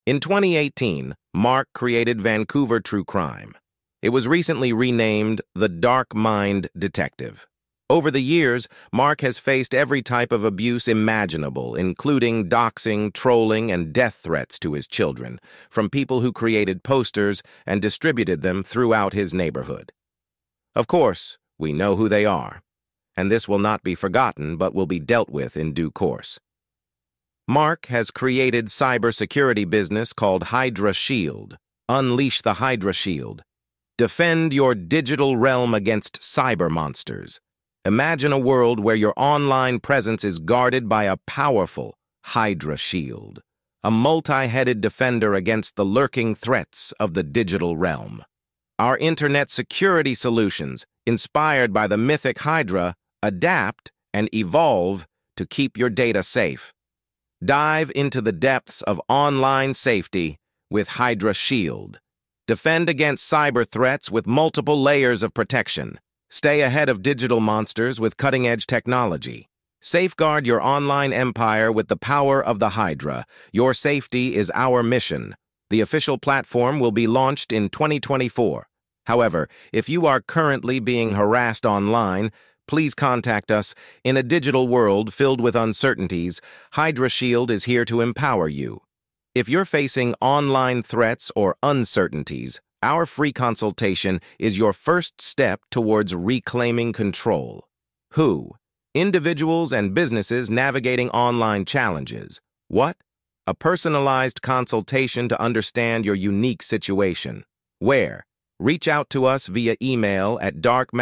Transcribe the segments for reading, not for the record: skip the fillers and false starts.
In 2018, Mark created Vancouver True Crime. It was recently renamed The Dark Mind Detective. Over the years, Mark has faced every type of abuse imaginable, including doxing, trolling, and death threats to his children, from people who created posters and distributed them throughout his neighborhood. Of course, we know who they are, and this will not be forgotten but will be dealt with in due course. Mark has created cybersecurity business called Hydra Shield. Unleash the Hydra Shield. Defend your digital realm against cyber monsters. Imagine a world where your online presence is guarded by a powerful Hydra Shield, a multi-headed defender against the lurking threats of the digital realm. Our internet security solutions, inspired by the mythic Hydra, adapt and evolve to keep your data safe. Dive into the depths of online safety with Hydra Shield. Defend against cyber threats with multiple layers of protection. Stay ahead of digital monsters with cutting-edge technology. Safeguard your online empire with the power of the Hydra. Your safety is our mission. The official platform will be launched in 2024. However, if you are currently being harassed online, please contact us. In a digital world filled with uncertainties, Hydra Shield is here to empower you. If you're facing online threats or uncertainties, our free consultation is your first step towards reclaiming control. Who? Individuals and businesses navigating online challenges. What? A personalized consultation to understand your unique situation. Where? Reach out to us via email at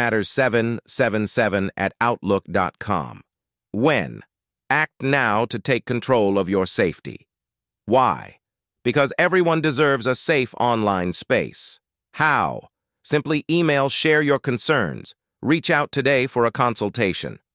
darkmatters777@outlook.com. When? Act now to take control of your safety. Why? Because everyone deserves a safe online space. How? Simply email Share Your Concerns. Reach out today for a consultation.